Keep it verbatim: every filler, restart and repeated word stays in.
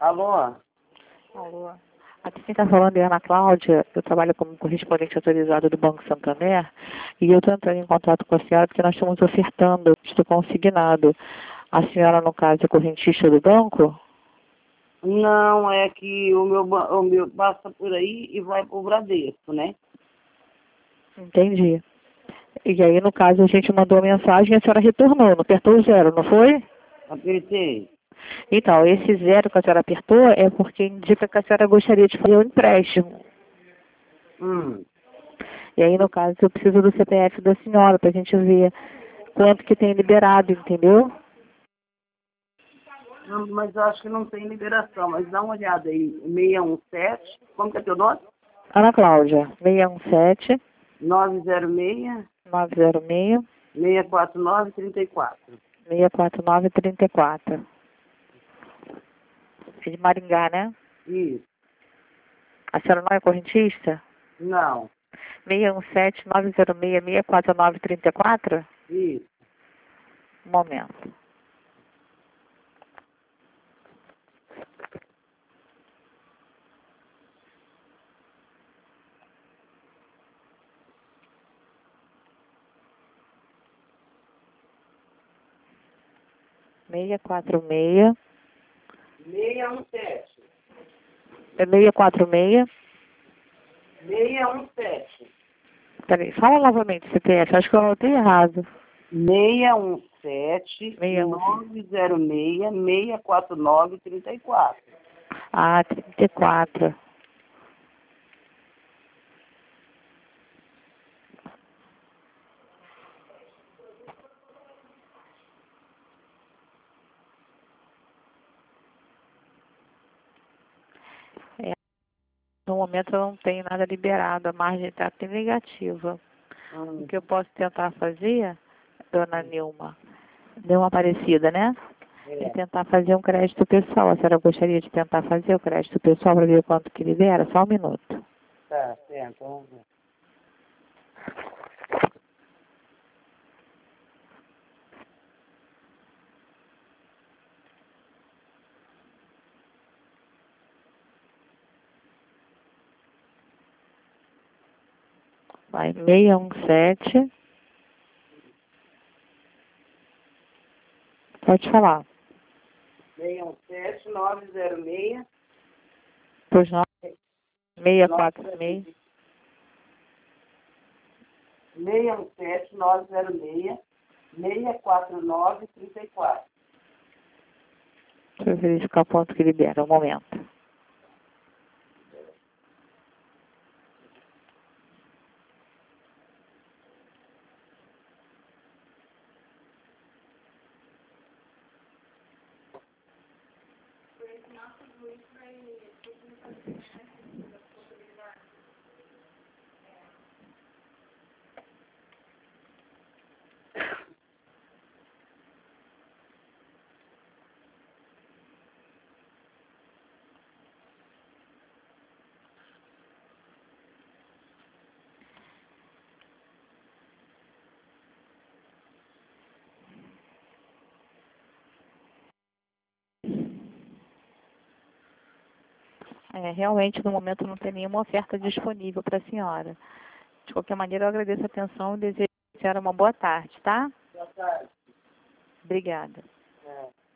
Alô? Alô. Aqui quem está falando é a Ana Cláudia. Eu trabalho como correspondente autorizado do Banco Santander e eu estou entrando em contato com a senhora porque nós estamos ofertando isto consignado. A senhora, no caso, é correntista do banco? Não, é que o meu, ba- o meu passa por aí e vai pro Bradesco, né? Entendi. E aí, no caso, a gente mandou a mensagem e a senhora retornou, não apertou o zero, não foi? Apertei. Então, esse zero que a senhora apertou é porque indica que a senhora gostaria de fazer um empréstimo. Hum. E aí, no caso, eu preciso do C P F da senhora para a gente ver quanto que tem liberado, entendeu? Não, mas eu acho que não tem liberação, mas dá uma olhada aí. seis um sete, como que é teu nome? Ana Cláudia, seis um sete, nove zero seis, nove zero seis, seis quatro nove, três quatro. seis quatro nove, três quatro. É de Maringá, né? Isso. A senhora não é correntista? Não. seis um sete, nove zero seis, seis quatro nove, três quatro? Isso. Um momento. seis quatro seis, seis um sete. é seis quatro seis. seis um sete. Peraí, fala novamente o C P F, acho que eu anotei errado. seis um sete, seis um sete. nove zero seis, seis quatro nove, três quatro. Ah, trinta e quatro. É, no momento eu não tenho nada liberado, a margem está até negativa. Hum. O que eu posso tentar fazer, dona Nilma, deu uma parecida, né? É É. tentar fazer um crédito pessoal. A senhora gostaria de tentar fazer o crédito pessoal para ver quanto que libera? Só um minuto. Tá, certo. Vamos ver. Vai, seis um sete. Pode falar. seis um sete, nove zero seis, Pois não. seis quatro seis. seis um sete, nove zero seis, seis quatro nove, três quatro. Deixa eu verificar o quanto que libera. Um momento. É, realmente, no momento, não tem nenhuma oferta disponível para a senhora. De qualquer maneira, eu agradeço a atenção e desejo a senhora uma boa tarde, tá? Boa tarde. Obrigada. É.